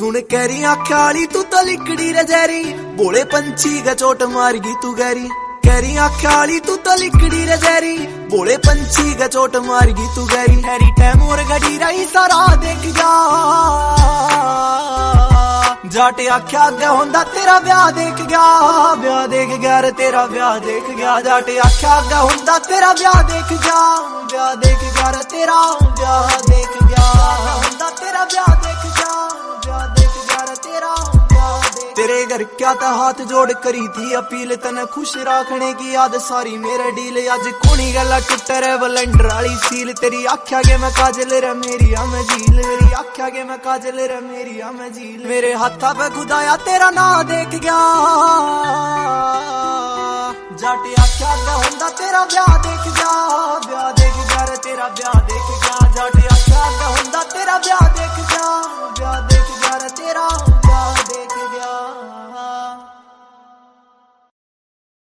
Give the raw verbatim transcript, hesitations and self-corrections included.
सुन कहरी आख्या वाली तू तो लिकड़ी रे जहरी, बोले पंछी का चोट मारगी तू गहरी। कहरी आख्या वाली तू तो लिकड़ी रे जहरी, बोले पंछी का चोट मारगी तू गहरी। हैरी टाइम और घड़ी रही सारा देख जा, जाट आख्या अगे होंदा तेरा ब्याह देख गया, ब्याह देख गया रे तेरा ब्याह देख गया। जाट आख्या अगे होंदा तेरा ब्याह देख गया, ब्याह देख गया रे तेरा ब्याह देख गया। होंदा तेरा ब्याह देख गया, ब्याह देख गया रे तेरा ब्याह देख। तेरे घर क्या था हाथ जोड़ करी थी अपील, तने खुश रखने की याद सारी मेरे डील। अज कोनी गला टुट रे बलंडर वाली सील, तेरी आख्या के मैं काजल रे मेरी मैं झील, मेरी आख्या के मैं काजल रे मेरी मैं झील। मेरे हाथा पे खुदाया तेरा ना देख गया, जाट आख्या दा होंदा तेरा ब्याह देख गया, ब्याह देख गया रे तेरा ब्याह देख गया। जाट आख्या दा होंदा तेरा ब्याह देख गया, ब्याह देख गया रे तेरा